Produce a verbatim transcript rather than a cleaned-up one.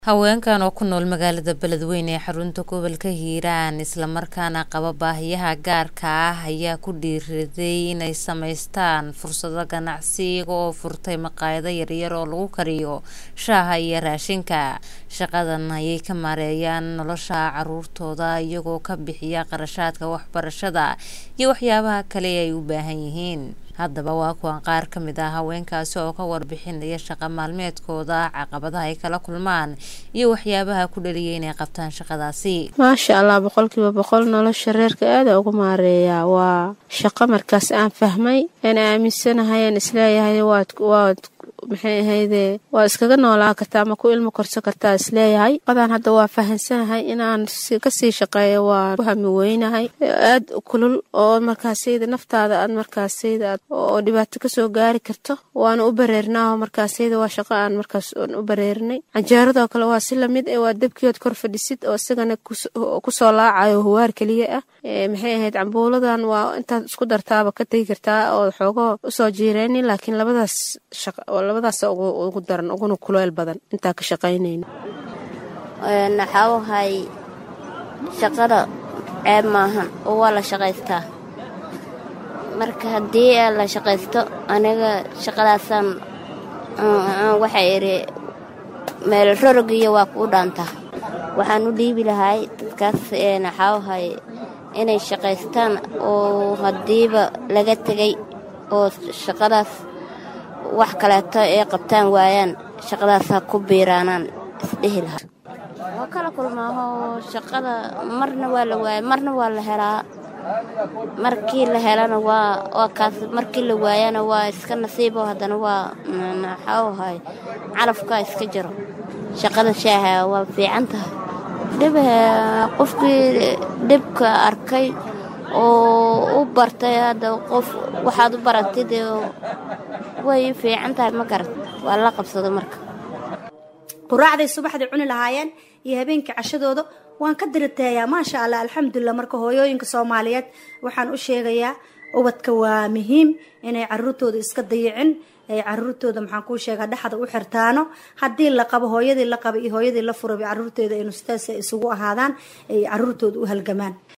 haweenkan oo ku nool magaalada Beledweyne ee xarunta gobolka Hiiraan isla markaana qaba baahiyaha gaarka ah ayaa ku dhiiriday inay sameystaan fursado ganacsi oo furtay maqaayado yaryar oo lagu kariyo shaaha iyo raashinka. Shaqadan ayay ka maareeyaan nolosha caruurtooda iyagoo ka bixiya qarashaadka waxbarashada iyo waxyaabaha kale ay u baahan yihiin. haddaba waa kuwan qaar ka mid ah haweenkaasi oo ka warbixinaya shaqo maalmeedkooda, caqabadaha ay kala kulmaan iyo waxyaabaha ku dhaliyay inay qabtaan shaqadaasi. maasha Allah boqolkiiba boqol nolosha reerka aad ugu maareeya. waa shaqo markaas aan fahmay in aaminsanahay in isleeyahay waad waad maxay ahaydee waa iskaga noolaa kartaa ama ku ilmo korso kartaa isleeyahay. qadan hadda waa fahansanahay inaan ka sii shaqeeyo waa ku hami weynahay aad kulul oo markaasayda naftaada aad markaasayda oo dhibaato ka soo gaari karto waana u bareernaa. markaasayda waa shaqo aan markaas u bareernay. canjeerada kale waa si lamid ah, waa dabkiyood kor fadhisid oo isagana ku soo laacayo huwaar kaliya ah. maxay ahayd cambuuladan waa intaad isku dartaaba ka tagi kartaa oo xoogo u soo jiireynin, laakiin labadaas shaqo labadaas ugu daran uguna kuleel badan inta ka shaqeynayna. een naxawahay shaqada ceeb maahan oo waa la shaqeystaa. marka hadii la shaqeysto aniga shaqadaasan waxa iri meel rorogiyo waa ku dhaanta. waxaan u dhiibi lahay dadkaas ee naxawahay inay shaqeystaan oo hadiiba laga tagay oo shaqadaas wax kaleeto ee qabtaan waayaan shaqadaas ku biiraanaan isdhihi lahaa. waa kala kulmaaho shaqada marna waa la waayay marna waa la helaa. markii la helana waa oo kaas markii la waayana waa iska nasiibo haddana waa naxawahay calafka iska jiro. shaqada shaaha waa fiican tahay. dhibaha qofkii dhibka arkay oo u bartay hadda qof waxaad u baratid way fiican tahay ma garan waa la qabsado. marka quraacday subaxdii cuni lahaayeen iyo habeenkii cashadooda waan ka diriteeyaa maasha Allah alxamdulillah. marka hooyooyinka Soomaaliyeed waxaan u sheegayaa ubadka waa muhiim inay caruurtooda iska dayicin, ay caruurtooda maxaan ku sheegaa dhaxda u xirtaano. hadii la qabo hooyadii la qabo iyo hooyadii la furo caruurtooda inuu istaas isugu ahaadaan ay caruurtooda u halgamaan.